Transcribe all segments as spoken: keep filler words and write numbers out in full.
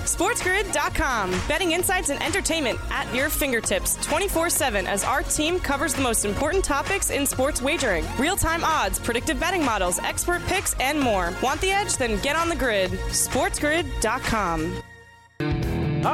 SportsGrid dot com. Betting insights and entertainment at your fingertips twenty-four seven as our team covers the most important topics in sports wagering. Real-time odds, predictive betting models, expert picks, and more. Want the edge? Then get on the grid. SportsGrid dot com. All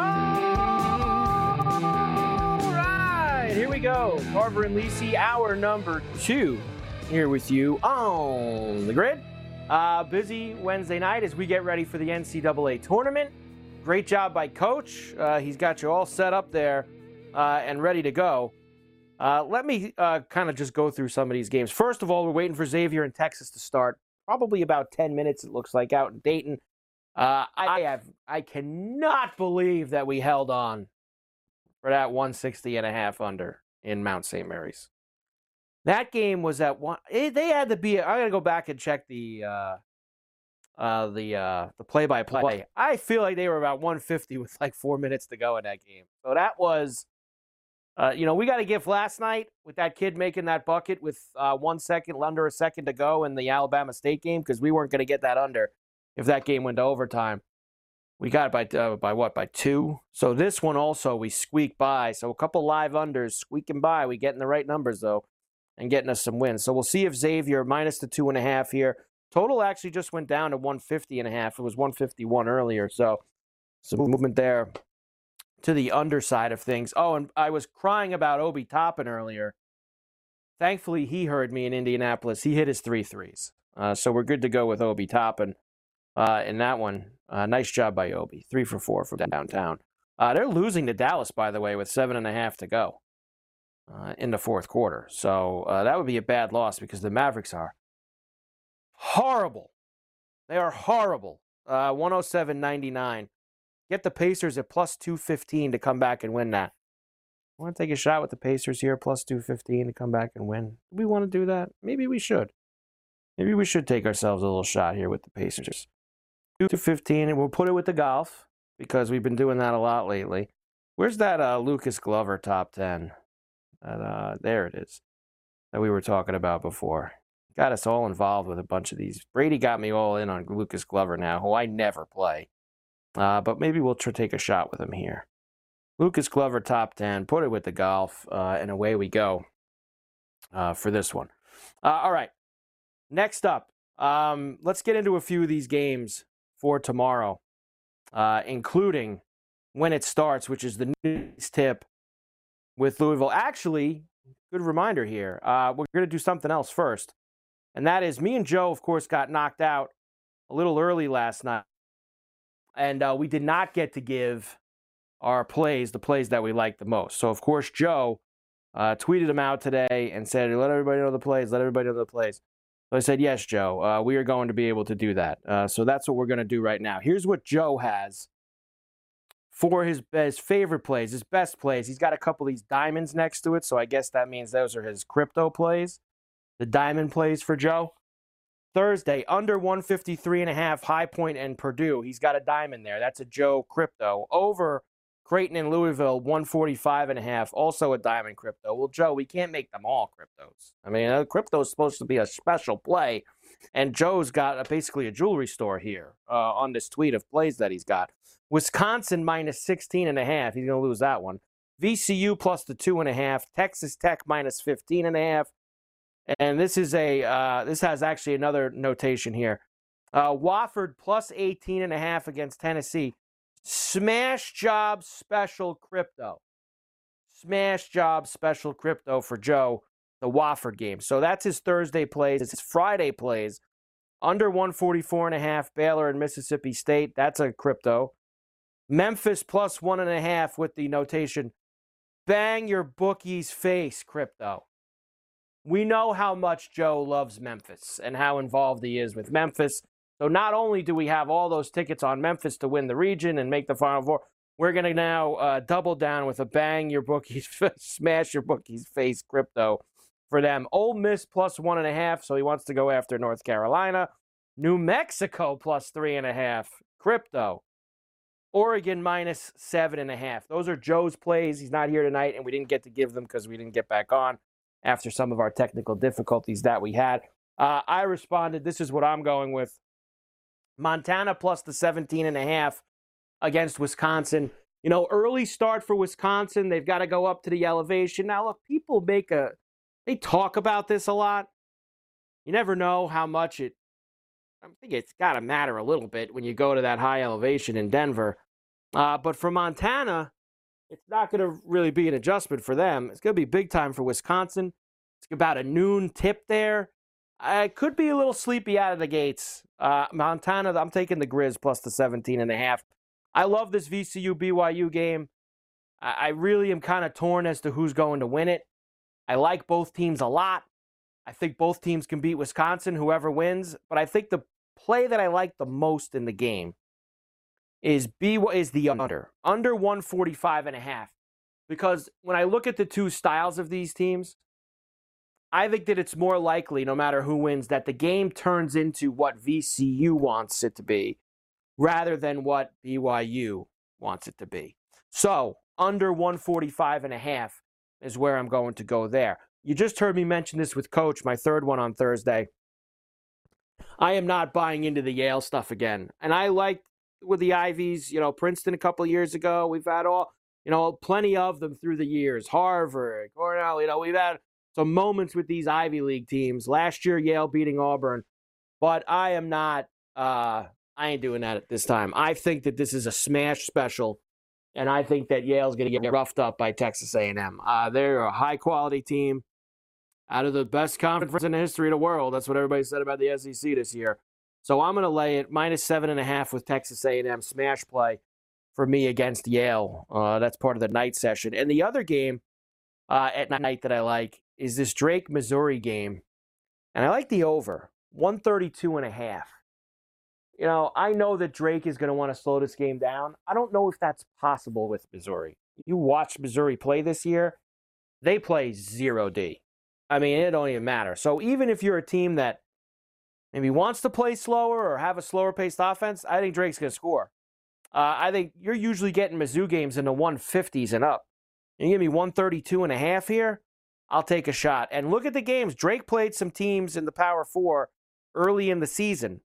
right, here we go. Carver and Lisi, hour number two, here with you on the grid. Uh, busy Wednesday night as we get ready for the N C double A tournament. Great job by Coach. Uh, he's got you all set up there uh, and ready to go. Uh, let me uh, kind of just go through some of these games. First of all, we're waiting for Xavier in Texas to start. Probably about ten minutes, it looks like, out in Dayton. Uh, I have, I cannot believe that we held on for that one sixty and a half under in Mount Saint Mary's. That game was at one. It, they had to be. I got to go back and check the uh, uh, the uh, the play by play. I feel like they were about one fifty with like four minutes to go in that game. So that was, uh, you know, we got to give last night with that kid making that bucket with uh, one second under a second to go in the Alabama State game because we weren't going to get that under if that game went to overtime. We got it by uh, by what by two. So this one also we squeaked by. So a couple live unders squeaking by. We getting the right numbers though. And getting us some wins. So we'll see if Xavier minus the two and a half here. Total actually just went down to one fifty and a half. It was one fifty-one earlier. So some movement there to the underside of things. Oh, and I was crying about Obi Toppin earlier. Thankfully, he heard me in Indianapolis. He hit his three threes. Uh, so we're good to go with Obi Toppin uh, in that one. Uh, nice job by Obi. Three for four from downtown. Uh, they're losing to Dallas, by the way, with seven and a half to go. Uh, in the fourth quarter. So uh, that would be a bad loss because the Mavericks are horrible. They are horrible. Uh, one oh seven ninety-nine. Get the Pacers at plus two fifteen to come back and win that. Want to take a shot with the Pacers here, plus two fifteen to come back and win? Do we want to do that? Maybe we should. Maybe we should take ourselves a little shot here with the Pacers. two fifteen, and we'll put it with the golf because we've been doing that a lot lately. Where's that uh, Lucas Glover top ten? Uh, there it is that we were talking about before. Got us all involved with a bunch of these. Brady got me all in on Lucas Glover now, who I never play. Uh, but maybe we'll try take a shot with him here. Lucas Glover top ten. Put it with the golf, uh, and away we go uh, for this one. Uh, all right. Next up, um, let's get into a few of these games for tomorrow, uh, including when it starts, which is the news tip with Louisville. Actually, good reminder here. Uh, we're going to do something else first. And that is me and Joe, of course, got knocked out a little early last night. And uh, we did not get to give our plays, the plays that we liked the most. So, of course, Joe uh, tweeted them out today and said, let everybody know the plays, let everybody know the plays. So I said, yes, Joe, uh, we are going to be able to do that. Uh, so that's what we're going to do right now. Here's what Joe has for his, his favorite plays, his best plays. He's got a couple of these diamonds next to it, so I guess that means those are his crypto plays, the diamond plays for Joe. Thursday, under one fifty-three and a half, High Point and Purdue. He's got a diamond there. That's a Joe crypto. Over Creighton and Louisville, one forty-five and a half, also a diamond crypto. Well, Joe, we can't make them all cryptos. I mean, uh, crypto is supposed to be a special play, and Joe's got a, basically a jewelry store here uh, on this tweet of plays that he's got. Wisconsin minus sixteen and a half. He's going to lose that one. V C U plus the two and a half. Texas Tech minus fifteen and a half. And this is a uh, this has actually another notation here. Uh, Wofford plus eighteen and a half against Tennessee. Smash job special crypto. Smash job special crypto for Joe, the Wofford game. So that's his Thursday plays. It's his Friday plays. Under one forty-four and a half, Baylor and Mississippi State. That's a crypto. Memphis plus one and a half with the notation, bang your bookie's face, crypto. We know how much Joe loves Memphis and how involved he is with Memphis. So not only do we have all those tickets on Memphis to win the region and make the Final Four, we're going to now uh, double down with a bang your bookie's, smash your bookie's face crypto for them. Ole Miss plus one and a half, so he wants to go after North Carolina. New Mexico plus three and a half, crypto. Oregon minus seven and a half. Those are Joe's plays. He's not here tonight, and we didn't get to give them because we didn't get back on after some of our technical difficulties that we had. Uh, I responded, this is what I'm going with. Montana plus the seventeen and a half against Wisconsin. You know, early start for Wisconsin. They've got to go up to the elevation. Now, look, people make a, they talk about this a lot. You never know how much it, I think it's got to matter a little bit when you go to that high elevation in Denver. Uh, but for Montana, it's not going to really be an adjustment for them. It's going to be big time for Wisconsin. It's about a noon tip there. I could be a little sleepy out of the gates. Uh, Montana, I'm taking the Grizz plus the seventeen and a half. I love this V C U B Y U game. I, I really am kind of torn as to who's going to win it. I like both teams a lot. I think both teams can beat Wisconsin, whoever wins. But I think the play that I like the most in the game is B is the under. Under one forty-five and a half. Because when I look at the two styles of these teams, I think that it's more likely, no matter who wins, that the game turns into what V C U wants it to be rather than what B Y U wants it to be. So, under one forty-five and a half is where I'm going to go there. You just heard me mention this with Coach, my third one on Thursday. I am not buying into the Yale stuff again. And I liked with the Ivies, you know, Princeton a couple of years ago. We've had all, you know, plenty of them through the years. Harvard, Cornell, you know, we've had some moments with these Ivy League teams. Last year, Yale beating Auburn. But I am not, uh, I ain't doing that at this time. I think that this is a smash special. And I think that Yale's going to get roughed up by Texas A and M. Uh, they're a high-quality team out of the best conference in the history of the world. That's what everybody said about the S E C this year. So I'm going to lay it minus seven and a half with Texas A and M smash play for me against Yale. Uh, that's part of the night session. And the other game uh, at night that I like is this Drake-Missouri game. And I like the over, one thirty-two and a half. You know, I know that Drake is going to want to slow this game down. I don't know if that's possible with Missouri. You watch Missouri play this year, they play zero D. I mean, it don't even matter. So even if you're a team that maybe wants to play slower or have a slower-paced offense, I think Drake's going to score. Uh, I think you're usually getting Mizzou games in the one fifties and up. You give me one thirty-two and a half here, I'll take a shot. And look at the games. Drake played some teams in the Power Four early in the season.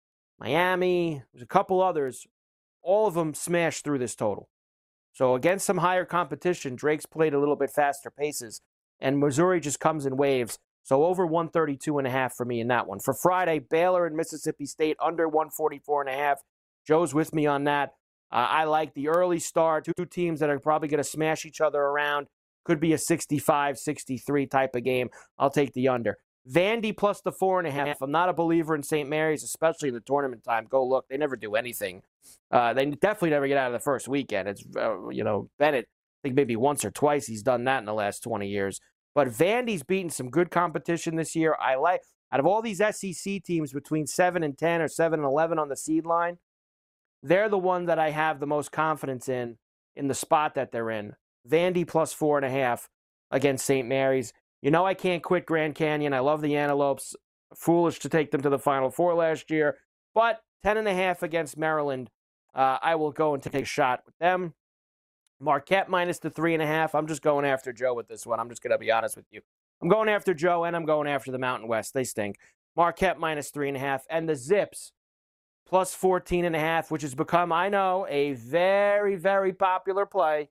Miami, there's a couple others. All of them smashed through this total. So against some higher competition, Drake's played a little bit faster paces. And Missouri just comes in waves. So over one thirty-two and a half for me in that one. For Friday, Baylor and Mississippi State under one forty-four and a half. Joe's with me on that. Uh, I like the early start. Two teams that are probably going to smash each other around. Could be a sixty-five sixty-three type of game. I'll take the under. Vandy plus the four and a half. I'm not a believer in Saint Mary's, especially in the tournament time. Go look. They never do anything. Uh, they definitely never get out of the first weekend. It's, uh, you know, Bennett, I think maybe once or twice he's done that in the last twenty years. But Vandy's beaten some good competition this year. I like, out of all these S E C teams between seven and ten or seven and eleven on the seed line, they're the one that I have the most confidence in, in the spot that they're in. Vandy plus four and a half against Saint Mary's. You know I can't quit Grand Canyon. I love the Antelopes. Foolish to take them to the Final Four last year. But ten and a half against Maryland. Uh, I will go and take a shot with them. Marquette minus the three and a half. I'm just going after Joe with this one. I'm just going to be honest with you. I'm going after Joe, and I'm going after the Mountain West. They stink. Marquette minus three and a half. And the Zips plus fourteen and a half, which has become, I know, a very, very popular play.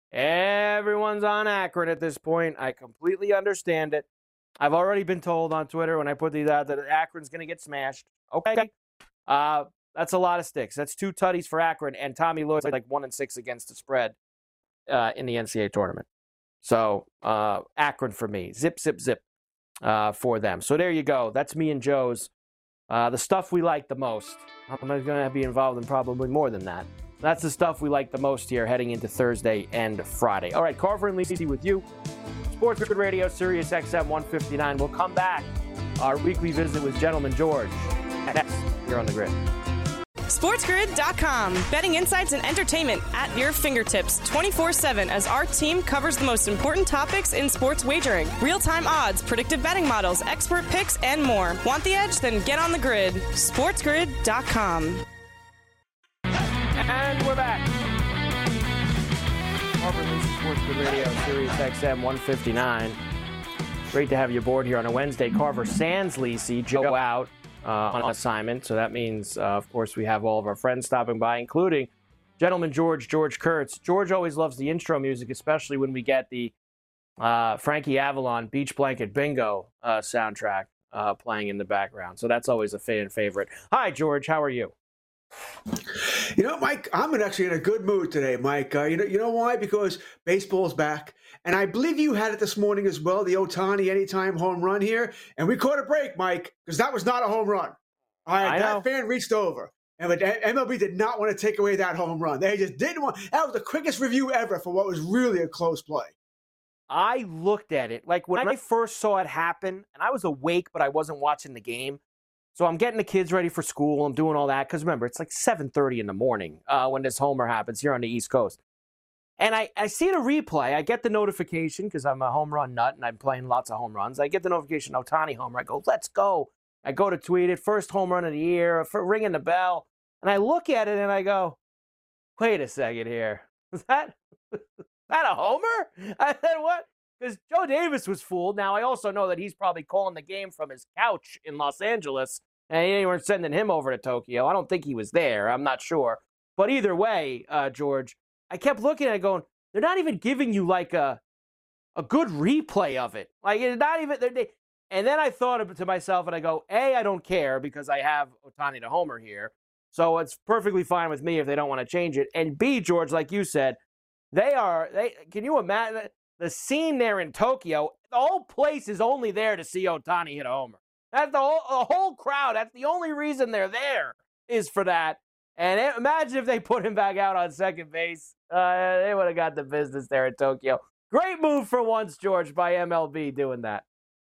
Everyone's on Akron at this point. I completely understand it. I've already been told on Twitter when I put these out that Akron's going to get smashed. Okay. Uh, that's a lot of sticks. That's two tutties for Akron, and Tommy Lloyd's like one and six against the spread uh, in the N C double A tournament. So uh, Akron for me. Zip, zip, zip uh, for them. So there you go. That's me and Joe's. Uh, the stuff we like the most. I'm going to be involved in probably more than that. That's the stuff we like the most here heading into Thursday and Friday. All right, Carver and Lisi with you. Sports Grid Radio, Sirius X M one fifty-nine. We'll come back. Our weekly visit with Gentleman George. Next, here on the Grid. SportsGrid dot com. Betting insights and entertainment at your fingertips twenty-four seven as our team covers the most important topics in sports wagering. Real-time odds, predictive betting models, expert picks, and more. Want the edge? Then get on the grid. SportsGrid dot com. And we're back. Carver Lisi, Sports Grid Radio, Sirius X M one fifty-nine. Great to have you aboard here on a Wednesday. Carver sans Lisi, Joe out uh, on assignment. So that means, uh, of course, we have all of our friends stopping by, including gentleman George, George Kurtz. George always loves the intro music, especially when we get the uh, Frankie Avalon Beach Blanket Bingo uh, soundtrack uh, playing in the background. So that's always a fan favorite. Hi, George. How are you? You know, Mike, I'm actually in a good mood today, Mike. Uh, you know, you know why? Because baseball's back, and I believe you had it this morning as well. The Ohtani anytime home run here, and we caught a break, Mike, because that was not a home run. All right, I that know. fan reached over, and but M L B did not want to take away that home run. They just didn't want. That was the quickest review ever for what was really a close play. I looked at it like when I first saw it happen, and I was awake, but I wasn't watching the game. So I'm getting the kids ready for school. I'm doing all that. Because remember, it's like seven thirty in the morning uh, when this homer happens here on the East Coast. And I, I see the replay. I get the notification because I'm a home run nut and I'm playing lots of home runs. I get the notification, Ohtani homer. I go, let's go. I go to tweet it. First home run of the year, for ringing the bell. And I look at it and I go, wait a second here. Is that, is that a homer? I said, what? Because Joe Davis was fooled. Now, I also know that he's probably calling the game from his couch in Los Angeles, and they weren't sending him over to Tokyo. I don't think he was there. I'm not sure. But either way, uh, George, I kept looking at it going, they're not even giving you like a a good replay of it. Like, it's not even. They, and then I thought to myself, and I go, A, I don't care because I have Ohtani to homer here. So it's perfectly fine with me if they don't want to change it. And B, George, like you said, they are, they. Can you imagine the scene there in Tokyo? The whole place is only there to see Ohtani hit a homer. That's the whole, the whole crowd. That's the only reason they're there is for that. And it, imagine if they put him back out on second base. Uh, they would have got the business there in Tokyo. Great move for once, George, by M L B doing that.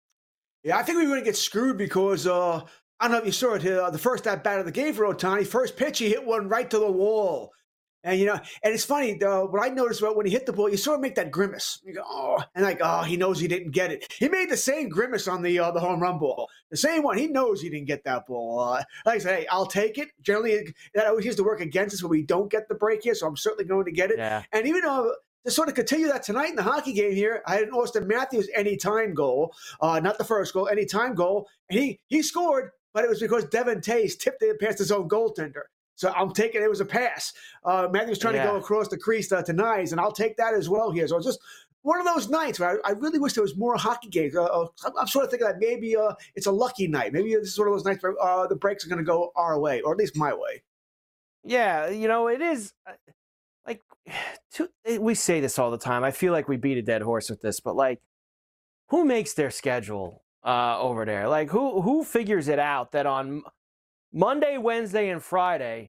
Yeah, I think we were going to get screwed because uh, I don't know if you saw it. Uh, the first at bat of the game for Ohtani, first pitch, he hit one right to the wall. And, you know, and it's funny, though, what I noticed about when he hit the ball, you saw him make that grimace. You go, oh, and like, oh, he knows he didn't get it. He made the same grimace on the uh, the home run ball. The same one. He knows he didn't get that ball. Uh, like I said, hey, I'll take it. Generally, that always used to work against us when we don't get the break here, so I'm certainly going to get it. Yeah. And even though, to sort of continue that tonight in the hockey game here, I had an Austin Matthews anytime goal, uh, not the first goal, anytime goal. And he, he scored, but it was because Devin Tays tipped it past his own goaltender. So I'm taking it was a pass. Uh, Matthews trying yeah. to go across the crease uh, to Nyes, and I'll take that as well here. So it's just one of those nights where I, I really wish there was more hockey games. Uh, uh, I'm, I'm sort of thinking that maybe uh, it's a lucky night. Maybe this is one of those nights where uh, the breaks are going to go our way, or at least my way. Yeah, you know, it is uh, like to, we say this all the time. I feel like we beat a dead horse with this, but like, who makes their schedule uh, over there? Like, who who figures it out that on Monday, Wednesday, and Friday,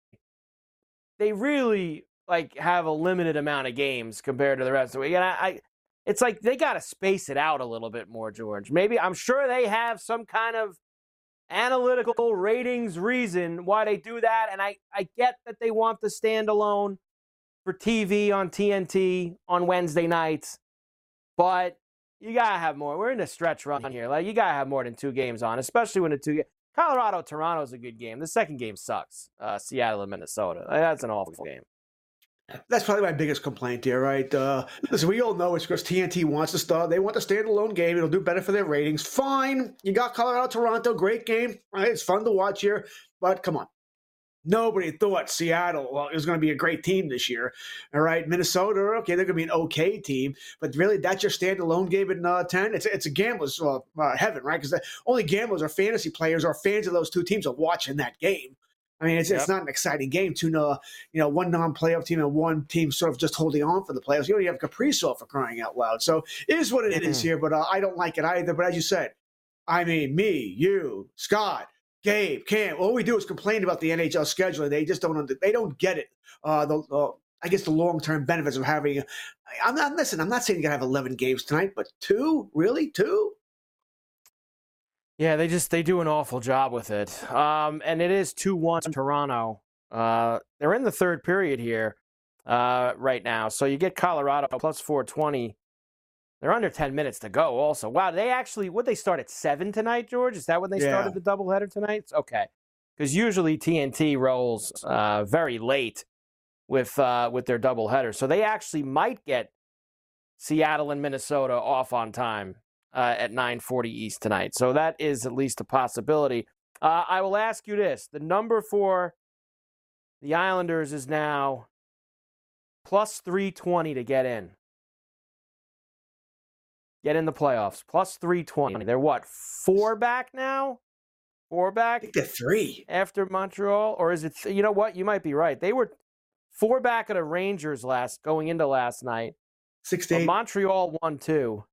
they really like have a limited amount of games compared to the rest of the week. And I, I it's like they got to space it out a little bit more, George. Maybe I'm sure they have some kind of analytical ratings reason why they do that. And I, I get that they want the standalone for T V on T N T on Wednesday nights, but you got to have more. We're in a stretch run here. Like, you got to have more than two games on, especially when the two Colorado-Toronto is a good game. The second game sucks. Uh, Seattle and Minnesota. That's an awful game. That's probably my biggest complaint here, right? Uh, listen, we all know it's because T N T wants to start. They want the standalone game. It'll do better for their ratings. Fine. You got Colorado-Toronto. Great game. Right? It's fun to watch here. But come on. Nobody thought Seattle well, it was going to be a great team this year. All right, Minnesota, okay, they're going to be an okay team, but really, that's your standalone game in uh, ten. It's it's a gambler's uh, uh, heaven, right? Because only gamblers or fantasy players or fans of those two teams are watching that game. I mean, it's yep. it's not an exciting game. Two, uh, you know, one non-playoff team and one team sort of just holding on for the playoffs. You only have Kaprizov for crying out loud. So it is what it mm-hmm. is here, but uh, I don't like it either. But as you said, I mean, me, you, Scott, Gabe, Cam, all we do is complain about the N H L scheduling. They just don't they don't get it. Uh, the uh, I guess the long-term benefits of having – I'm not – listen, I'm not saying you got to have eleven games tonight, but two? Really? Two? Yeah, they just – they do an awful job with it. Um, and it is two one Toronto. Uh, they're in the third period here uh, right now. So you get Colorado plus four twenty. They're under ten minutes to go also. Wow, they actually, would they start at seven tonight, George? Is that when they yeah. started the doubleheader tonight? Okay. Because usually T N T rolls uh, very late with uh, with their doubleheader. So they actually might get Seattle and Minnesota off on time uh, at nine forty East tonight. So that is at least a possibility. Uh, I will ask you this. The number for the Islanders is now plus three twenty to get in. Get in the playoffs. Plus three twenty. They're what, four back now? Four back? I think they're three. After Montreal? Or is it, th- you know what? You might be right. They were four back of the Rangers last, going into last night. Six to But eight. Montreal won two.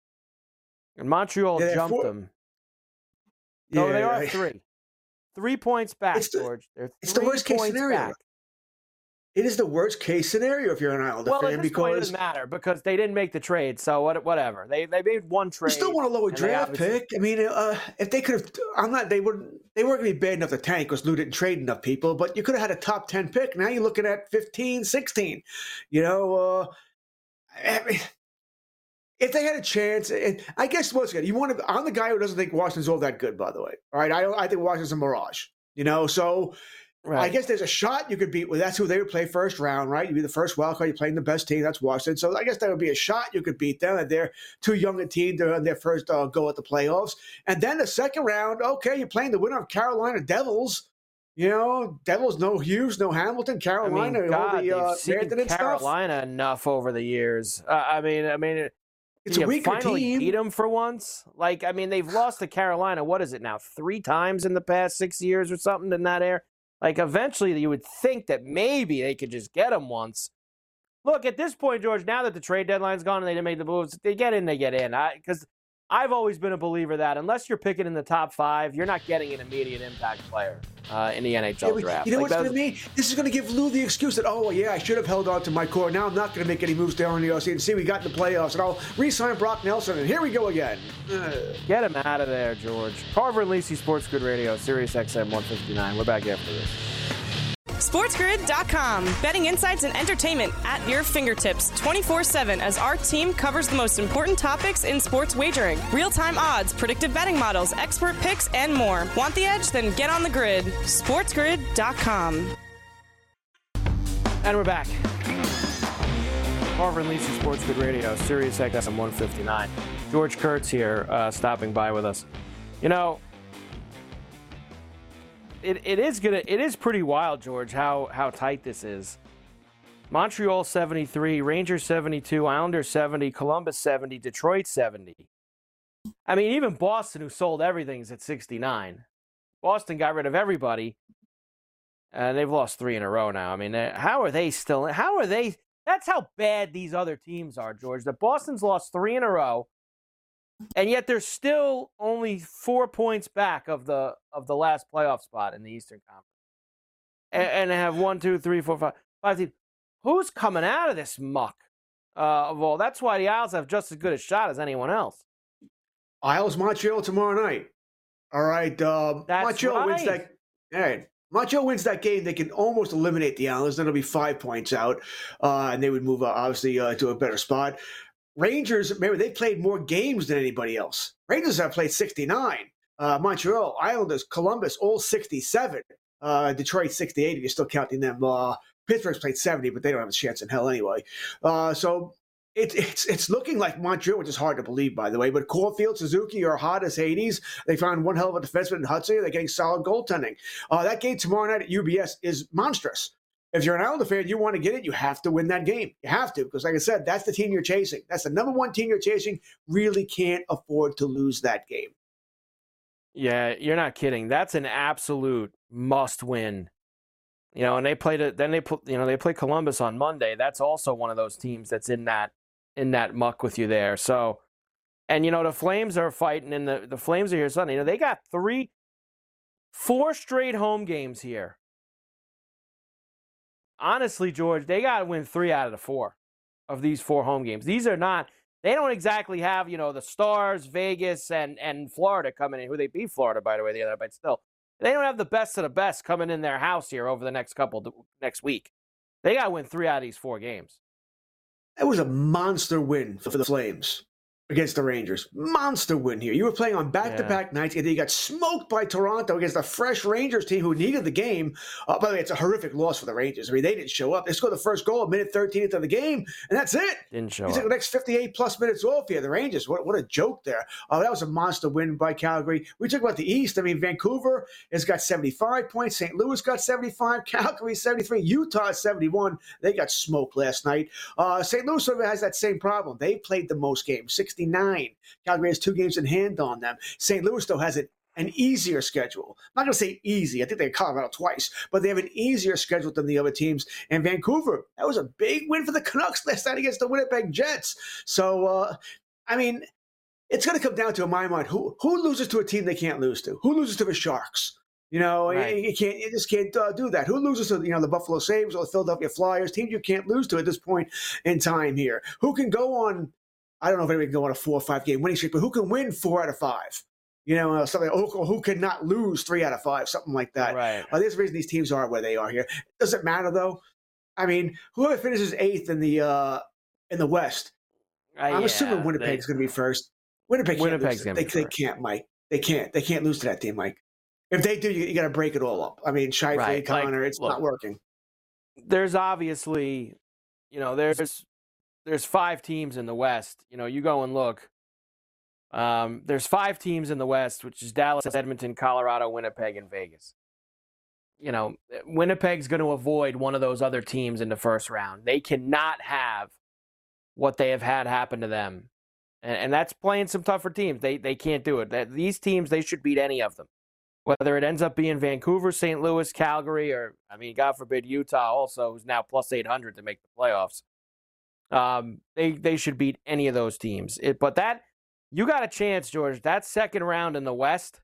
And Montreal Yeah, jumped four- them. No, Yeah, they are I- three. Three points back, It's the- George. They're it's the three worst case points scenario. back. It is the worst case scenario if you're an Islander Well, fan at this point, it because doesn't matter because they didn't make the trade. So what, whatever. They they made one you trade. still want a lower and they draft obviously- pick. I mean, uh, if they could have, I'm not. They wouldn't. They weren't going to be bad enough to tank because Lou didn't trade enough people. But you could have had a top ten pick. Now you're looking at fifteen, sixteen. You know, uh, I mean, if they had a chance, and I guess once again, you want to. I'm the guy who doesn't think Washington's all that good. By the way, all right, I I think Washington's a mirage. You know, so. Right. I guess there's a shot you could beat. Well, that's who they would play first round, right? You'd be the first wild card. You're playing the best team. That's Washington. So I guess there would be a shot you could beat them. And they're too young a team. They're on their first uh, go at the playoffs. And then the second round, okay, you're playing the winner of Carolina Devils. You know, Devils, no Hughes, no Hamilton, I Carolina, mean, all God, the uh, they've seen Manton and stuff. Carolina enough over the years. Uh, I mean, I mean, It's you a weaker finally team. beat them for once. Like, I mean, they've lost to Carolina. What is it now? Three times in the past six years or something in that air. Like, eventually, you would think that maybe they could just get them once. Look, at this point, George, now that the trade deadline's gone and they didn't make the moves, they get in, they get in. Because I've always been a believer that unless you're picking in the top five, you're not getting an immediate impact player uh, in the N H L Yeah, but draft. you know Like, what's that going to was- mean? This is going to give Lou the excuse that, oh, well, yeah, I should have held on to my core. Now I'm not going to make any moves down in the O C. And see, we got in the playoffs, and I'll re-sign Brock Nelson, and here we go again. Uh, Get him out of there, George. Carver and Lacey Sports Grid Radio, Sirius X M one fifty-nine. We're back after this. SportsGrid dot com. Betting insights and entertainment at your fingertips twenty-four seven as our team covers the most important topics in sports wagering. Real-time odds, predictive betting models, expert picks, and more. Want the edge? Then get on the grid. SportsGrid dot com. And we're back. Carver and Lacey Sports Grid Radio, Sirius X M one fifty-nine. George Kurtz here, uh, stopping by with us. You know, It it is gonna it is pretty wild, George, how how tight this is. Montreal seventy-three, Rangers seventy-two, Islanders seventy, Columbus seventy, Detroit seventy. I mean, even Boston, who sold everything, is at sixty-nine. Boston got rid of everybody, and they've lost three in a row now. I mean, how are they still? How are they? That's how bad these other teams are, George. That Boston's lost three in a row. And yet they're still only four points back of the of the last playoff spot in the Eastern Conference. And, and they have one, two, three, four, five, five teams. Who's coming out of this muck? Uh, well, that's why the Isles have just as good a shot as anyone else. Isles Montreal tomorrow night. All right. Um, That's Montreal wins right. that. All right. Montreal wins that game. They can almost eliminate the Islanders. Then it'll be five points out, uh, and they would move uh, obviously uh, to a better spot. Rangers, remember, they played more games than anybody else. Rangers have played sixty-nine. Uh, Montreal, Islanders, Columbus, all sixty-seven. Uh, Detroit, sixty-eight, if you're still counting them. Uh, Pittsburgh's played seventy, but they don't have a chance in hell anyway. Uh, so it, it's it's looking like Montreal, which is hard to believe, by the way. But Caulfield, Suzuki are hot as Hades. They found one hell of a defenseman in Hudson. They're getting solid goaltending. Uh, that game tomorrow night at U B S is monstrous. If you're an Islander fan, you want to get it, you have to win that game. You have to, because like I said, that's the team you're chasing. That's the number one team you're chasing. Really can't afford to lose that game. Yeah, you're not kidding. That's an absolute must-win. You know, and they played it. Then they put, you know, they play Columbus on Monday. That's also one of those teams that's in that in that muck with you there. So, and you know, the Flames are fighting, and the the Flames are here Sunday. You know, they got three, four straight home games here. Honestly, George, they got to win three out of the four of these four home games. These are not, they don't exactly have, you know, the Stars, Vegas, and and Florida coming in, who they beat Florida, by the way, the other, but still. They don't have the best of the best coming in their house here over the next couple, next week. They got to win three out of these four games. That was a monster win for the Flames. against the Rangers. Monster win here. You were playing on back-to-back yeah. nights, and then you got smoked by Toronto against a fresh Rangers team who needed the game. Uh, by the way, it's a horrific loss for the Rangers. I mean, they didn't show up. They scored the first goal a minute thirteen into the game, and that's it. Didn't show you up. took the next fifty-eight-plus minutes off here. The Rangers, what, what a joke there. Uh, that was a monster win by Calgary. We talk about the East. I mean, Vancouver has got seventy-five points. Saint Louis got seventy-five. Calgary seventy-three. Utah seventy-one. They got smoked last night. Uh, Saint Louis sort of has that same problem. They played the most games, sixty-nine. Calgary has two games in hand on them. Saint Louis, though, has an, an easier schedule. I'm not going to say easy. I think they Colorado twice, but they have an easier schedule than the other teams. And Vancouver, that was a big win for the Canucks last night against the Winnipeg Jets. So, uh, I mean, it's going to come down to, in my mind, who who loses to a team they can't lose to? Who loses to the Sharks? You know, right. you, you can't, you just can't uh, do that. Who loses to, you know, the Buffalo Sabres or the Philadelphia Flyers? Teams you can't lose to at this point in time here. Who can go on? I don't know if anybody can go on a four or five game winning streak, but who can win four out of five? You know, uh, something, or who cannot lose three out of five, something like that. Right. Uh, there's a reason these teams are where they are here. Does it matter though? I mean, whoever finishes eighth in the uh, in the West, uh, I'm yeah, assuming Winnipeg's going to be first. Winnipeg can't Winnipeg's lose. They, they can't, Mike. They can't. They can't lose to that team, Mike. If they do, you, you got to break it all up. I mean, Scheifele, right. Connor, like, it's look, not working. There's obviously, you know, there's. There's five teams in the West. You know, you go and look. Um, there's five teams in the West, which is Dallas, Edmonton, Colorado, Winnipeg, and Vegas. You know, Winnipeg's going to avoid one of those other teams in the first round. They cannot have what they have had happen to them. And, and that's playing some tougher teams. They they can't do it. These teams, they should beat any of them. Whether it ends up being Vancouver, Saint Louis, Calgary, or, I mean, God forbid, Utah also, who's now plus eight hundred to make the playoffs. Um, they they should beat any of those teams. It, but that you got a chance, George. That second round in the West.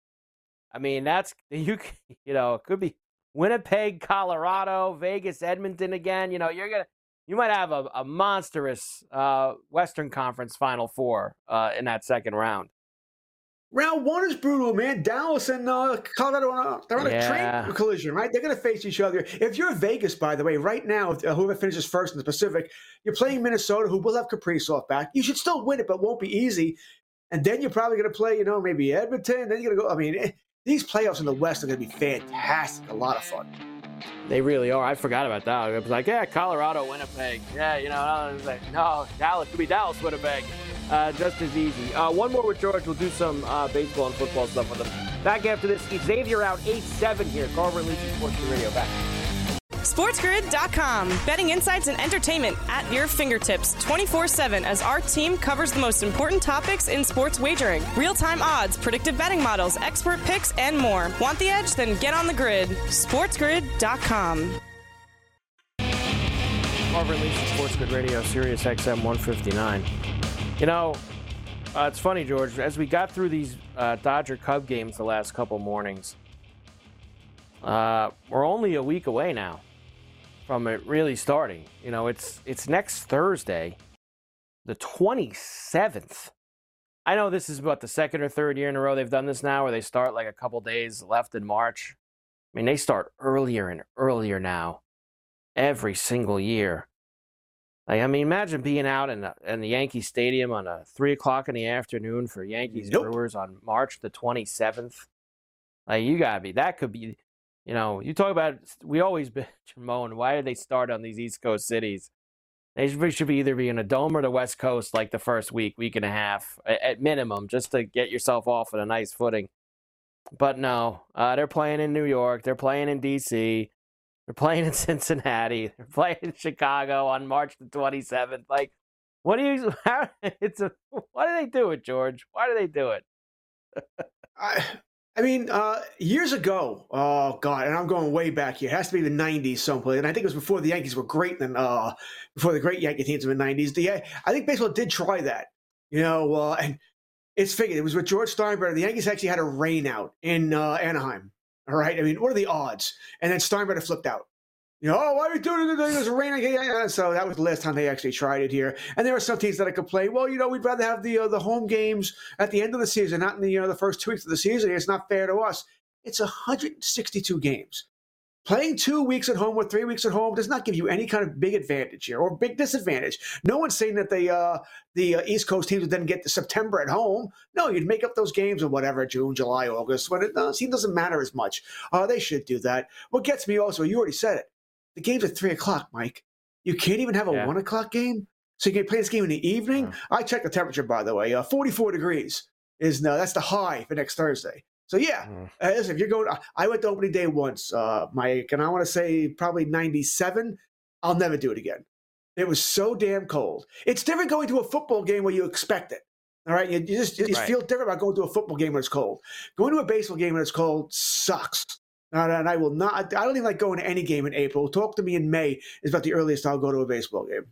I mean, that's you. You know, it could be Winnipeg, Colorado, Vegas, Edmonton again. You know, you're gonna you might have a, a monstrous uh, Western Conference Final Four uh, in that second round. Round one is brutal, man. Dallas and uh, Colorado, uh, they're on yeah. a train collision, right? They're going to face each other. If you're Vegas, by the way, right now, if, uh, whoever finishes first in the Pacific, you're playing Minnesota, who will have Kaprizov back. You should still win it, but won't be easy. And then you're probably going to play, you know, maybe Edmonton. Then you're going to go. I mean, eh, these playoffs in the West are going to be fantastic. A lot of fun. They really are. I forgot about that. I was like, yeah, Colorado, Winnipeg. Yeah, you know, I was like, no, Dallas could be Dallas, Winnipeg. Uh, just as easy. Uh, one more with George. We'll do some uh, baseball and football stuff with him. Back after this, Xavier out eight seven here. Carver and Lisi Sports Radio back. SportsGrid dot com. Betting insights and entertainment at your fingertips twenty-four seven as our team covers the most important topics in sports wagering. Real-time odds, predictive betting models, expert picks, and more. Want the edge? Then get on the grid. SportsGrid dot com. Carver and Lisi Sports Grid Radio, Sirius X M one fifty-nine. You know, uh, it's funny, George, as we got through these uh, Dodger-Cub games the last couple mornings, uh, we're only a week away now from it really starting. You know, it's it's next Thursday, the twenty-seventh. I know this is about the second or third year in a row they've done this now, where they start like a couple days left in March. I mean, they start earlier and earlier now, every single year. Like, I mean, imagine being out in the, in the Yankee Stadium on a three o'clock in the afternoon for Yankees nope. Brewers on March the twenty-seventh. Like, you gotta be, that could be, you know, you talk about, we always bitch and moan, why did they start on these East Coast cities? They should, should be either be in a dome or the West Coast like the first week, week and a half, at minimum, just to get yourself off on a nice footing. But no, uh, they're playing in New York, they're playing in D C, they're playing in Cincinnati. They're playing in Chicago on March the twenty-seventh. Like, what do you? How, it's a. Why do they do it, George? Why do they do it? I, I mean, uh, years ago. Oh God, and I'm going way back here. It has to be the nineties someplace, and I think it was before the Yankees were great. Then, uh, before the great Yankee teams in the nineties, the I think baseball did try that. You know, uh, and it's figured it was with George Steinbrenner. The Yankees actually had a rain out in uh, Anaheim. All right. I mean, what are the odds? And then Steinbrenner flipped out. You know, oh, why are we doing it? There's rain. So that was the last time they actually tried it here. And there are some teams that I complain, well, you know, we'd rather have the uh, the home games at the end of the season, not in the you know the first two weeks of the season. It's not fair to us. It's one hundred sixty-two games. Playing two weeks at home or three weeks at home does not give you any kind of big advantage here or big disadvantage. No one's saying that the uh, the uh, East Coast teams would then get to September at home. No, you'd make up those games or whatever, June, July, August, when it uh, seems doesn't matter as much. Uh, they should do that. What gets me also, you already said it, the game's at three o'clock, Mike. You can't even have a yeah. one o'clock game? So you can play this game in the evening? Yeah. I checked the temperature, by the way. Uh, forty-four degrees is no, that's the high for next Thursday. So, yeah, mm. uh, listen, if you're going, I went to opening day once, uh, Mike, and I want to say probably ninety-seven. I'll never do it again. It was so damn cold. It's different going to a football game where you expect it. All right, you, you just, you just right. feel different about going to a football game when it's cold. Going to a baseball game when it's cold sucks. And I will not. I don't even like going to any game in April. Talk to me in May is about the earliest I'll go to a baseball game.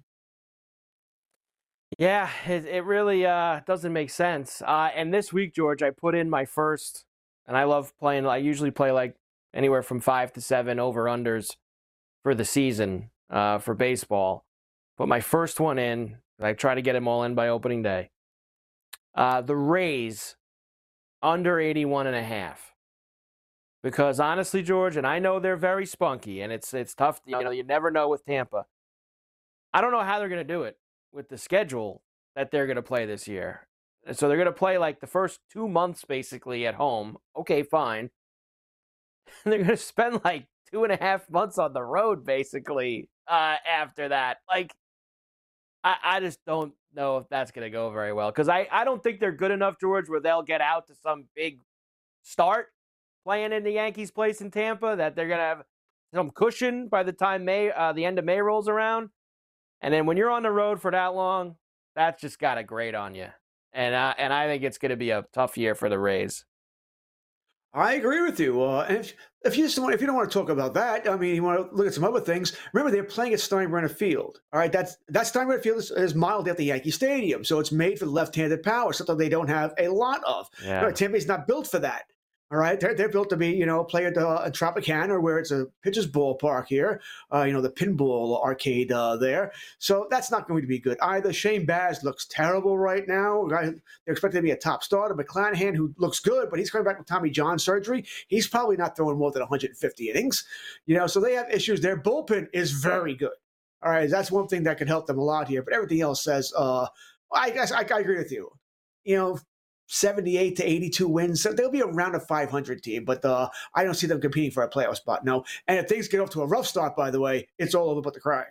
Yeah, it, it really uh, doesn't make sense. Uh, and this week, George, I put in my first, and I love playing. I usually play like anywhere from five to seven over unders for the season uh, for baseball. Put my first one in. I try to get them all in by opening day. Uh, the Rays under eighty-one and a half. Because honestly, George, and I know they're very spunky, and it's it's tough. You know, you never know with Tampa. I don't know how they're going to do it with the schedule that they're going to play this year. And so they're going to play like the first two months basically at home. Okay, fine. And they're going to spend like two and a half months on the road basically uh, after that. Like, I, I just don't know if that's going to go very well. Because I, I don't think they're good enough, George, where they'll get out to some big start playing in the Yankees' place in Tampa, that they're going to have some cushion by the time May, uh, the end of May rolls around. And then when you're on the road for that long, that's just got to grate on you. And, uh, and I think it's going to be a tough year for the Rays. I agree with you. Uh, and if, if you just want, if you don't want to talk about that, I mean, you want to look at some other things. Remember, they're playing at Steinbrenner Field. All right, that's that Steinbrenner Field is, is modeled at the Yankee Stadium, so it's made for left-handed power, something they don't have a lot of. Yeah. You know, Tampa's not built for that. All right, they're, they're built to be, you know, play at uh, Tropicana, where it's a pitcher's ballpark here, uh, you know, the pinball arcade uh, there. So that's not going to be good either. Shane Baz looks terrible right now. They're expected to be a top starter. McClanahan, who looks good, but he's coming back with Tommy John surgery. He's probably not throwing more than one hundred fifty innings. You know, so they have issues. Their bullpen is very good. All right, that's one thing that could help them a lot here. But everything else says, uh, I guess I, I agree with you. You know, seventy-eight to eighty-two wins. So they'll be around a five hundred team, but uh, I don't see them competing for a playoff spot. No. And if things get off to a rough start, by the way, it's all over but the crying.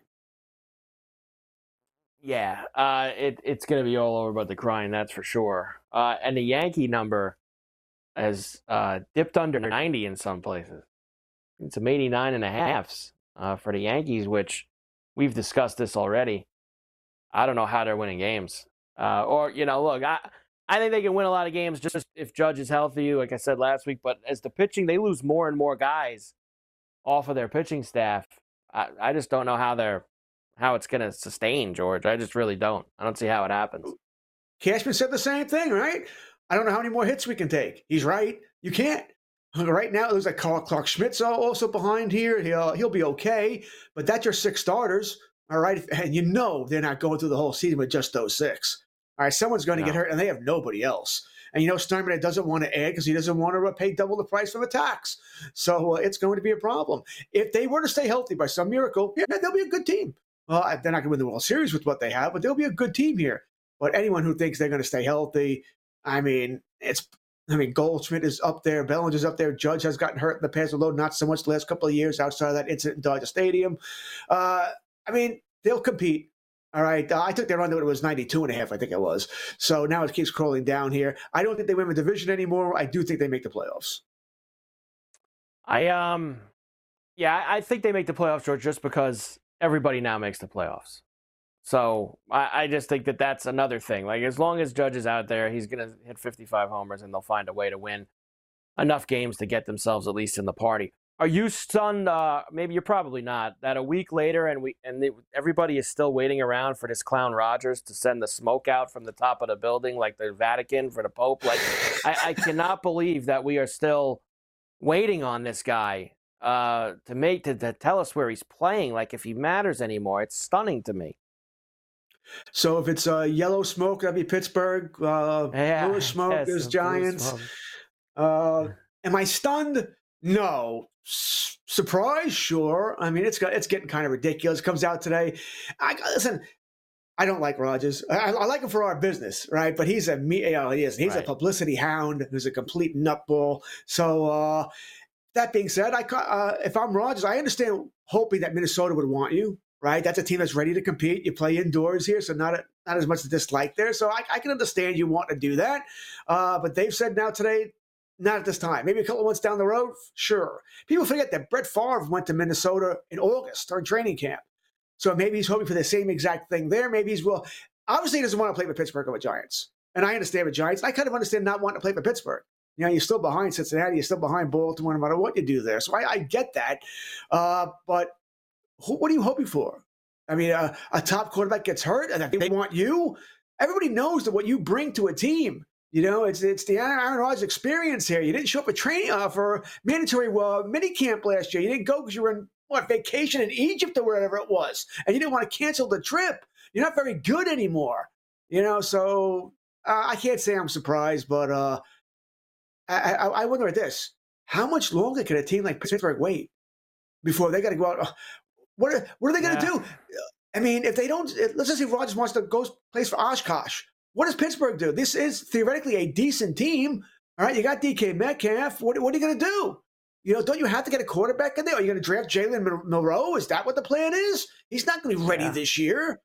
Yeah, uh, it, it's going to be all over but the crying, that's for sure. Uh, and the Yankee number has uh, dipped under ninety in some places. It's some eighty-nine and a halves uh, for the Yankees, which we've discussed this already. I don't know how they're winning games. Uh, or, you know, look, I... I think they can win a lot of games just if Judge is healthy, like I said last week. But as the pitching, they lose more and more guys off of their pitching staff. I, I just don't know how they're how it's going to sustain, George. I just really don't. I don't see how it happens. Cashman said the same thing, right? I don't know how many more hits we can take. He's right. You can't. Right now, it looks like Carl Clark Schmidt's also behind here. He'll, he'll be okay. But that's your six starters, all right? And you know they're not going through the whole season with just those six. All right, someone's going to no. get hurt, and they have nobody else. And you know, Steinbrenner doesn't want to add because he doesn't want to pay double the price for the tax. So uh, it's going to be a problem. If they were to stay healthy by some miracle, yeah, they'll be a good team. Well, they're not going to win the World Series with what they have, but they'll be a good team here. But anyone who thinks they're going to stay healthy, I mean, it's. I mean, Goldschmidt is up there. Bellinger's up there. Judge has gotten hurt in the past, although not so much the last couple of years outside of that incident in Dodger Stadium. Uh, I mean, they'll compete. All right, uh, I took their under, it was ninety-two and a half, I think it was. So now it keeps crawling down here. I don't think they win the division anymore. I do think they make the playoffs. I, um, yeah, I think they make the playoffs, George, just because everybody now makes the playoffs. So I, I just think that that's another thing. Like, as long as Judge is out there, he's going to hit fifty-five homers, and they'll find a way to win enough games to get themselves at least in the party. Are you stunned? Uh, maybe you're probably not. That a week later, and we and they, everybody is still waiting around for this clown Rogers to send the smoke out from the top of the building, like the Vatican for the Pope. Like, I, I cannot believe that we are still waiting on this guy uh, to make to, to tell us where he's playing. Like, if he matters anymore, it's stunning to me. So if it's uh, yellow smoke, that'd be Pittsburgh. Uh, yeah, blue smoke yes, is Giants. Smoke. Uh, am I stunned? No. S- surprise, sure. I mean, it's got it's getting kind of ridiculous. It comes out today. I listen. I don't like Rodgers. I, I like him for our business, right? But he's a me. You know, he is. He's Right. a publicity hound. Who's a complete nutball. So uh, that being said, I ca- uh, if I'm Rodgers, I understand hoping that Minnesota would want you, right? That's a team that's ready to compete. You play indoors here, so not a, not as much dislike there. So I, I can understand you want to do that. Uh, but they've said now today, not at this time. Maybe a couple of months down the road, sure. People forget that Brett Favre went to Minnesota in August during training camp. So maybe he's hoping for the same exact thing there. Maybe he's well. Obviously, he doesn't want to play for Pittsburgh or the Giants, and I understand the Giants. I kind of understand not wanting to play for Pittsburgh. You know, you're still behind Cincinnati, you're still behind Baltimore, no matter what you do there. So I, I get that. Uh, but who, what are you hoping for? I mean, uh, a top quarterback gets hurt, and they want you. Everybody knows that what you bring to a team. You know, it's it's the Aaron Rodgers experience here. You didn't show up for training uh, for mandatory uh, mini camp last year. You didn't go because you were in what vacation in Egypt or wherever it was, and you didn't want to cancel the trip. You're not very good anymore. You know, so uh, I can't say I'm surprised, but uh, I, I, I wonder at this: how much longer can a team like Pittsburgh wait before they got to go out? What are, what are they going to Yeah. do? I mean, if they don't, let's just say Rodgers wants to go place for Oshkosh. What does Pittsburgh do? This is theoretically a decent team. All right, you got D K Metcalf. What, what are you going to do? You know, don't you have to get a quarterback in there? Are you going to draft Jalen Mil- Milroe? Is that what the plan is? He's not going to be ready Yeah. this year.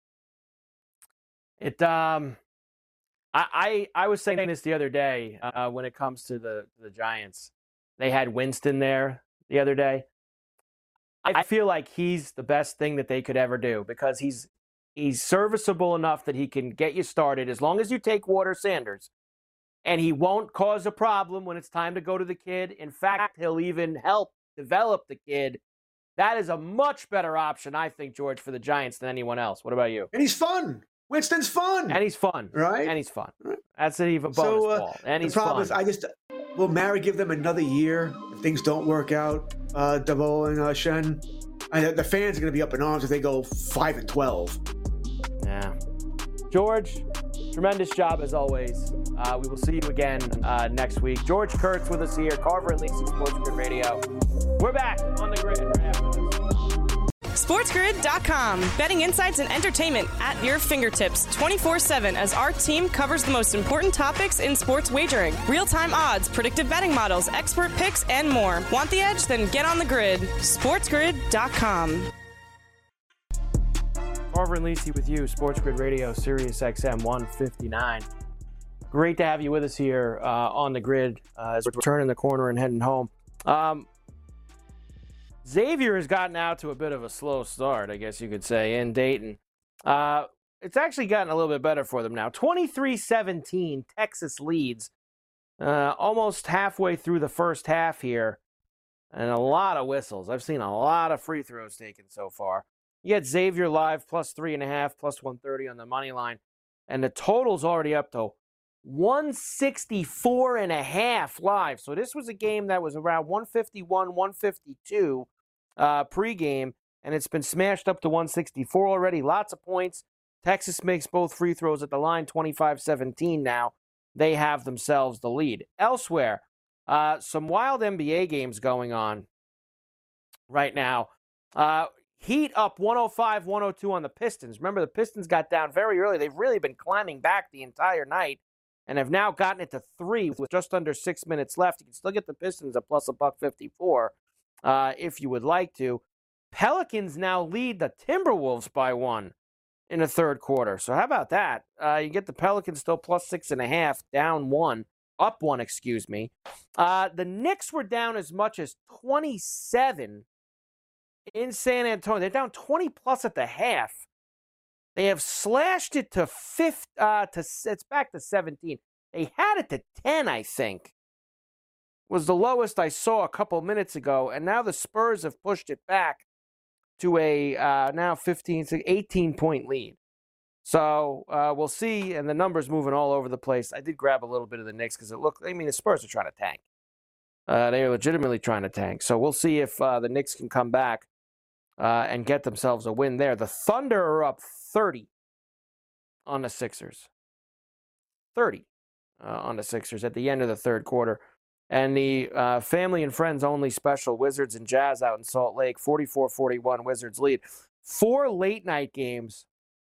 It um, I, I I was saying this the other day uh, when it comes to the the Giants. They had Winston there the other day. I feel like he's the best thing that they could ever do because he's he's serviceable enough that he can get you started as long as you take Water Sanders. And he won't cause a problem when it's time to go to the kid. In fact, he'll even help develop the kid. That is a much better option, I think, George, for the Giants than anyone else. What about you? And he's fun. Winston's fun. And he's fun. Right? And he's fun. Right. That's an even bonus So, uh, ball. And the he's problem fun. is, I just will Mary give them another year if things don't work out. Uh, Davo and uh, Shen, I, the fans are going to be up in arms if they go five and twelve. Yeah. George, tremendous job as always. Uh, we will see you again uh, next week. George Kurtz with us here, Carver and Lisi Sports Grid Radio. We're back on the grid right after this. SportsGrid dot com. Betting insights and entertainment at your fingertips twenty-four seven as our team covers the most important topics in sports wagering. Real-time odds, predictive betting models, expert picks, and more. Want the edge? Then get on the grid. SportsGrid dot com. Carver and Lisi with you, Sports Grid Radio, Sirius X M one fifty-nine. Great to have you with us here uh, on the grid uh, as we're turning the corner and heading home. Um, Xavier has gotten out to a bit of a slow start, I guess you could say, in Dayton. Uh, it's actually gotten a little bit better for them now. twenty-three seventeen, Texas leads uh, almost halfway through the first half here. And a lot of whistles. I've seen a lot of free throws taken so far. You get Xavier live plus three and a half, plus one thirty on the money line. And the total's already up to one sixty-four and a half live. So this was a game that was around one fifty-one, one fifty-two uh, pregame, and it's been smashed up to one sixty-four already. Lots of points. Texas makes both free throws at the line, twenty-five seventeen now. They have themselves the lead. Elsewhere, uh, some wild N B A games going on right now. Uh, Heat up one oh five one oh two on the Pistons. Remember, the Pistons got down very early. They've really been climbing back the entire night and have now gotten it to three with just under six minutes left. You can still get the Pistons at plus a buck fifty-four uh, if you would like to. Pelicans now lead the Timberwolves by one in the third quarter. So how about that? Uh, you get the Pelicans still plus six and a half, down one, up one, excuse me. Uh, the Knicks were down as much as twenty-seven in San Antonio. They're down twenty plus at the half. They have slashed it to fifth. Uh, to it's back to seventeen. They had it to ten, I think. Was the lowest I saw a couple minutes ago, and now the Spurs have pushed it back to a uh, now fifteen, eighteen point lead. So uh, we'll see, and the numbers moving all over the place. I did grab a little bit of the Knicks because it looked. I mean, the Spurs are trying to tank. Uh, they are legitimately trying to tank. So we'll see if uh, the Knicks can come back uh, and get themselves a win there. The Thunder are up thirty on the Sixers. thirty uh, on the Sixers at the end of the third quarter. And the uh, family and friends only special, Wizards and Jazz out in Salt Lake, forty-four forty-one, Wizards lead. Four late night games.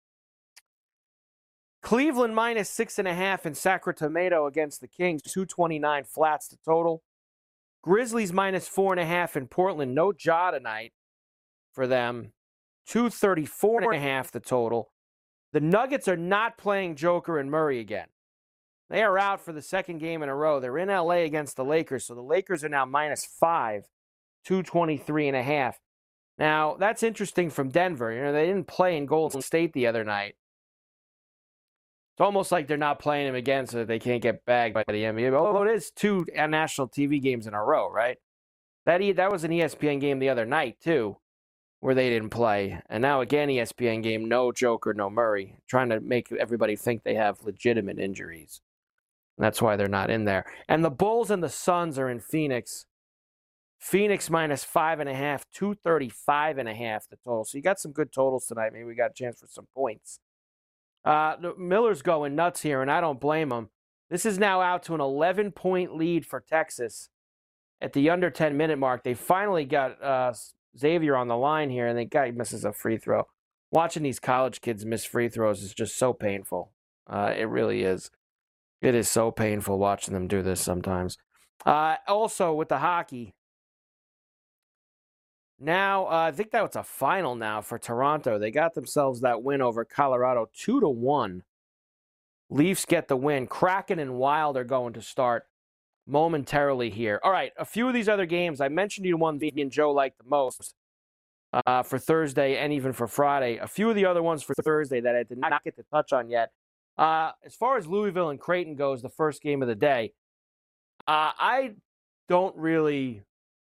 Cleveland minus six and a half in Sacramento against the Kings, two twenty-nine flats to total. Grizzlies minus four and a half in Portland, no Ja tonight for them, two thirty-four and a half the total. The Nuggets are not playing Joker and Murray again. They are out for the second game in a row. They're in L A against the Lakers, so the Lakers are now minus five, two twenty-three and a half. Now, that's interesting from Denver. You know, they didn't play in Golden State the other night. It's almost like they're not playing him again so that they can't get bagged by the N B A. Although it is two national T V games in a row, right? That that was an E S P N game the other night, too, where they didn't play. And now again, E S P N game, no Joker, no Murray, trying to make everybody think they have legitimate injuries. And that's why they're not in there. And the Bulls and the Suns are in Phoenix. Phoenix minus five and a half, two thirty-five and a half the total. So you got some good totals tonight. Maybe we got a chance for some points. Uh, Miller's going nuts here, and I don't blame him. This is now out to an eleven-point lead for Texas at the under ten-minute mark. They finally got uh, Xavier on the line here, and the guy misses a free throw. Watching these college kids miss free throws is just so painful. Uh, it really is. It is so painful watching them do this sometimes. Uh, also, with the hockey, now uh, I think that was a final now for Toronto. They got themselves that win over Colorado, two to one. Leafs get the win. Kraken and Wild are going to start momentarily here. All right, a few of these other games. I mentioned you one me and Joe liked the most uh, for Thursday and even for Friday. A few of the other ones for Thursday that I did not get to touch on yet. Uh, as far as Louisville and Creighton goes, the first game of the day, uh, I don't really,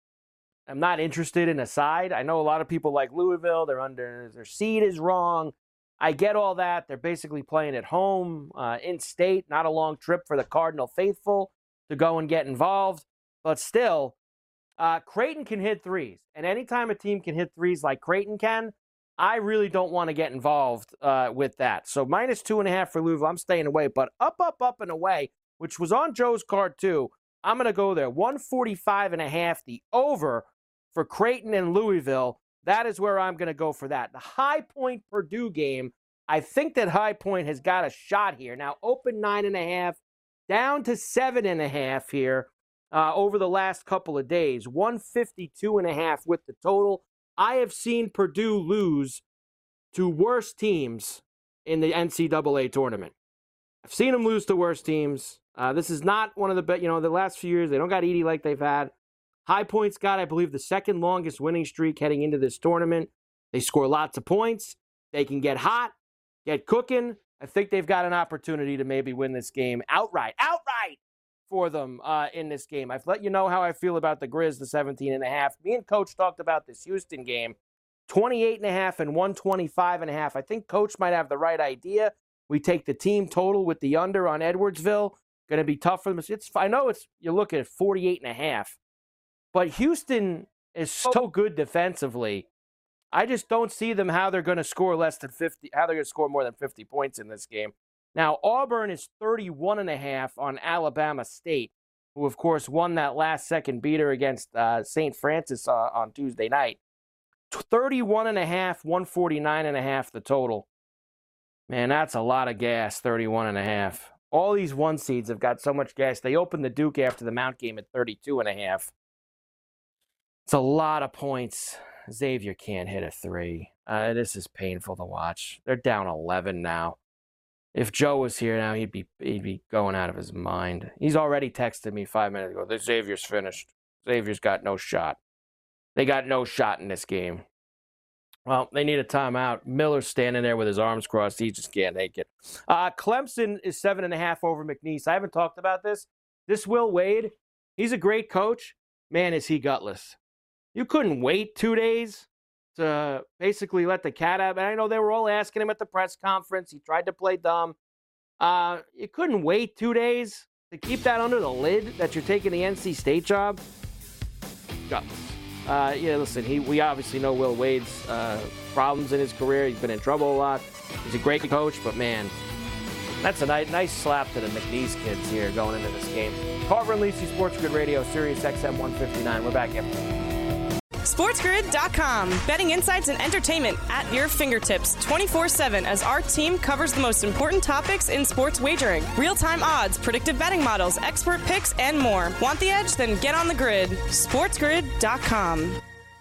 I'm not interested in a side. I know a lot of people like Louisville. They're under, their seed is wrong. I get all that. They're basically playing at home, uh, in state, not a long trip for the Cardinal faithful to go and get involved. But still, uh, Creighton can hit threes. And anytime a team can hit threes like Creighton can, I really don't want to get involved uh, with that. So minus two and a half for Louisville. I'm staying away. But up, up, up, and away, which was on Joe's card too. I'm going to go there. one forty-five and a half, the over for Creighton and Louisville. That is where I'm going to go for that. The High Point Purdue game, I think that High Point has got a shot here. Now, open nine and a half, down to seven and a half here uh, over the last couple of days. one fifty-two and a half with the total. I have seen Purdue lose to worse teams in the N C double A tournament. I've seen them lose to worse teams. Uh, this is not one of the best, you know, the last few years, they don't got Edey like they've had. High Point's got, I believe, the second longest winning streak heading into this tournament. They score lots of points. They can get hot, get cooking. I think they've got an opportunity to maybe win this game outright. Outright! For them uh, in this game. I've let you know how I feel about the Grizz, the seventeen and a half. Me and Coach talked about this Houston game, twenty-eight and a half and one twenty-five and a half. I think Coach might have the right idea. We take the team total with the under on Edwardsville. Going to be tough for them. It's, I know it's, you look at forty-eight and a half, but Houston is so good defensively. I just don't see them how they're going to score less than fifty, how they're going to score more than fifty points in this game. Now, Auburn is thirty-one and a half on Alabama State, who, of course, won that last-second beater against uh, Saint Francis uh, on Tuesday night. thirty-one and a half, one forty-nine and a half the total. Man, that's a lot of gas, thirty-one and a half. All these one seeds have got so much gas. They opened the Duke after the Mount game at thirty-two and a half. It's a lot of points. Xavier can't hit a three. Uh, this is painful to watch. They're down eleven now. If Joe was here now, he'd be he'd be going out of his mind. He's already texted me five minutes ago. The Xavier's finished. Xavier's got no shot. They got no shot in this game. Well, they need a timeout. Miller's standing there with his arms crossed. He just can't take it. Uh, Clemson is seven and a half over McNeese. I haven't talked about this. This Will Wade, he's a great coach. Man, is he gutless. You couldn't wait two days to basically let the cat out. And I know they were all asking him at the press conference. He tried to play dumb. Uh, you couldn't wait two days to keep that under the lid that you're taking the N C State job. Gutless. Uh, yeah, listen, he, we obviously know Will Wade's uh, problems in his career. He's been in trouble a lot. He's a great coach, but man, That's a nice, nice slap to the McNeese kids here going into this game. Carver and Lisi, Sports Grid Radio, Sirius X M one fifty-nine. We're back after. sports grid dot com. Betting insights and entertainment at your fingertips twenty-four seven as our team covers the most important topics in sports wagering. Real-time odds, predictive betting models, expert picks, and more. Want the edge? Then get on the grid. sports grid dot com.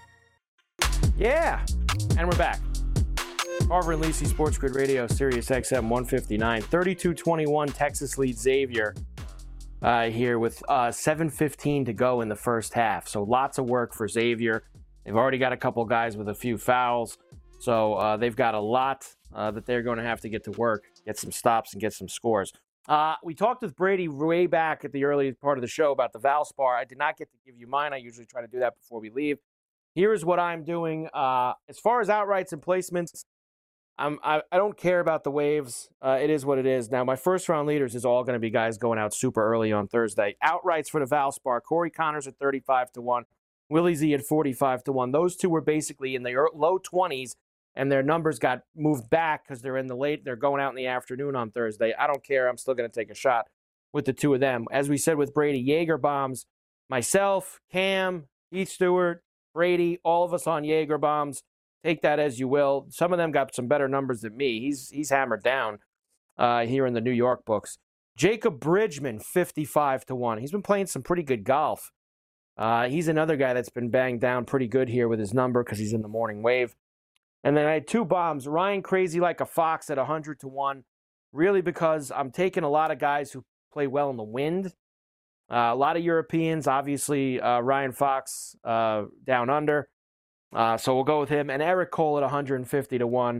Yeah, and we're back. Carver and Lisi, Sports Grid Radio, Sirius X M one fifty-nine. thirty-two twenty-one, Texas leads Xavier uh, here with uh, seven fifteen to go in the first half. So lots of work for Xavier. They've already got a couple guys with a few fouls. So uh, they've got a lot uh, that they're going to have to get to work, get some stops, and get some scores. Uh, we talked with Brady way back at the early part of the show about the Valspar. I did not get to give you mine. I usually try to do that before we leave. Here's what I'm doing. Uh, as far as outrights and placements, I'm, I, I don't care about the waves. Uh, it is what it is. Now, my first round leaders is all going to be guys going out super early on Thursday. Outrights for the Valspar, Corey Connors at thirty-five to one, Willie Z at forty-five to one. Those two were basically in the low twenties, and their numbers got moved back because they're in the late. They're going out in the afternoon on Thursday. I don't care. I'm still going to take a shot with the two of them. As we said with Brady, Jaeger bombs, myself, Cam, Heath Stewart, Brady, all of us on Jaeger bombs. Take that as you will. Some of them got some better numbers than me. He's he's hammered down uh, here in the New York books. Jacob Bridgman, fifty-five to one. He's been playing some pretty good golf. Uh, he's another guy that's been banged down pretty good here with his number because he's in the morning wave. And then I had two bombs. Ryan Crazy Like a Fox at one hundred to one. Really because I'm taking a lot of guys who play well in the wind. Uh, a lot of Europeans, obviously uh, Ryan Fox uh, down under. Uh, so we'll go with him. And Eric Cole at one hundred fifty to one.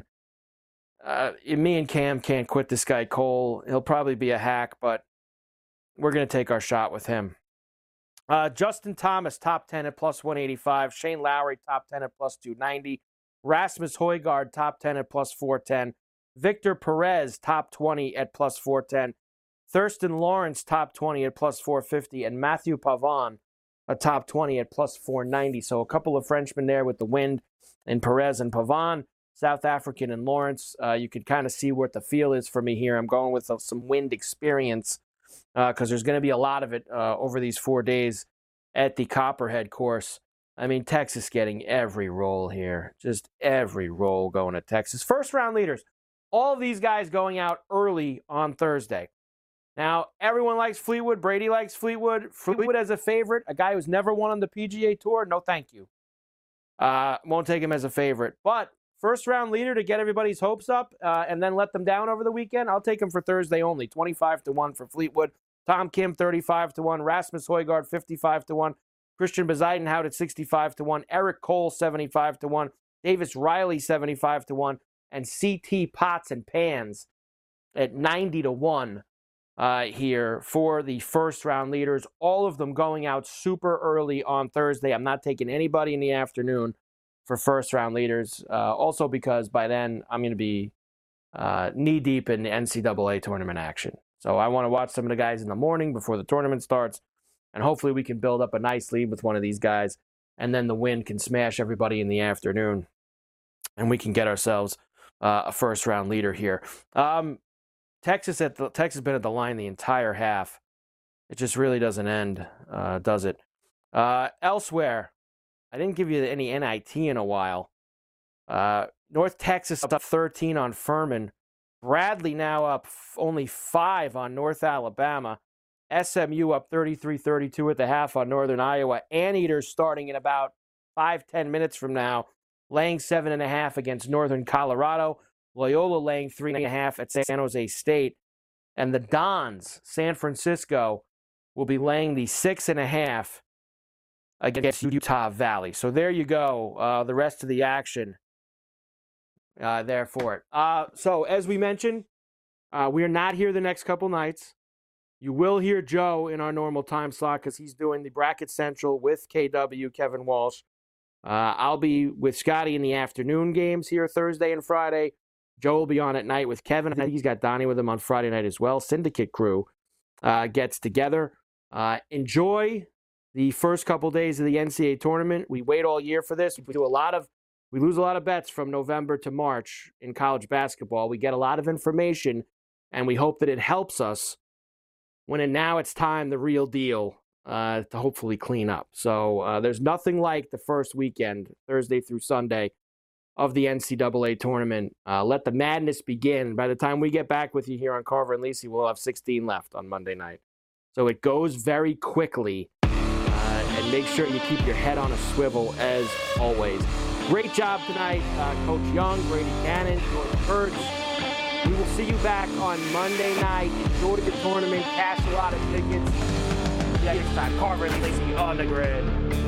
Uh, me and Cam can't quit this guy, Cole. He'll probably be a hack, but we're going to take our shot with him. Uh, Justin Thomas, top ten at plus one eighty-five. Shane Lowry, top ten at plus two ninety. Rasmus Højgaard, top ten at plus four ten. Victor Perez, top twenty at plus four ten. Thurston Lawrence, top twenty at plus four fifty. And Matthew Pavon, a top twenty at plus four ninety. So a couple of Frenchmen there with the wind and Perez and Pavon, South African and Lawrence. Uh, you could kind of see what the feel is for me here. I'm going with uh, some wind experience because uh, there's going to be a lot of it uh, over these four days at the Copperhead course. I mean, Texas getting every roll here. Just every roll going to Texas. First round leaders. All of these guys going out early on Thursday. Now, everyone likes Fleetwood. Brady likes Fleetwood. Fleetwood as a favorite. A guy who's never won on the P G A Tour. No, thank you. Uh, won't take him as a favorite. But first round leader to get everybody's hopes up uh, and then let them down over the weekend. I'll take him for Thursday only. twenty-five to one for Fleetwood. Tom Kim, thirty-five to one. Rasmus Højgaard, fifty-five to one. Christian Bezuidenhout at sixty-five to one. Eric Cole, seventy-five to one. Davis Riley, seventy-five to one. And C T Pots and Pans at ninety to one. Uh, here for the first round leaders, all of them going out super early on Thursday. I'm not taking anybody in the afternoon for first round leaders. Uh, also because by then I'm going to be uh, knee deep in the N C double A tournament action. So I want to watch some of the guys in the morning before the tournament starts, and hopefully we can build up a nice lead with one of these guys, and then the wind can smash everybody in the afternoon, and we can get ourselves uh, a first round leader here. Um, Texas at the Texas been at the line the entire half. It just really doesn't end, uh, does it? Uh, elsewhere, I didn't give you any N I T in a while. Uh, North Texas up thirteen on Furman. Bradley now up f- only five on North Alabama. S M U up thirty-three thirty-two at the half on Northern Iowa. Anteaters starting in about five, ten minutes from now, laying seven and a half against Northern Colorado. Loyola laying three and a half at San Jose State. And the Dons, San Francisco, will be laying the six and a half against Utah Valley. So there you go. Uh, the rest of the action uh, there for it. Uh, so as we mentioned, uh, we are not here the next couple nights. You will hear Joe in our normal time slot because he's doing the Bracket Central with K W, Kevin Walsh. Uh, I'll be with Scotty in the afternoon games here Thursday and Friday. Joe will be on at night with Kevin. I think he's got Donnie with him on Friday night as well. Syndicate crew uh, gets together. Uh, enjoy the first couple days of the N C A A tournament. We wait all year for this. We do a lot of, we lose a lot of bets from November to March in college basketball. We get a lot of information and we hope that it helps us when it, now it's time, the real deal, uh, to hopefully clean up. So uh, there's nothing like the first weekend, Thursday through Sunday, of the N C double A tournament. Uh, let the madness begin. By the time we get back with you here on Carver and Lisi, we'll have sixteen left on Monday night. So it goes very quickly, uh, and make sure you keep your head on a swivel as always. Great job tonight, uh, Coach Young, Brady Cannon, Jordan Hurts. We will see you back on Monday night. Enjoy the tournament, cash a lot of tickets. See you next time. Carver and Lisi on the Grid.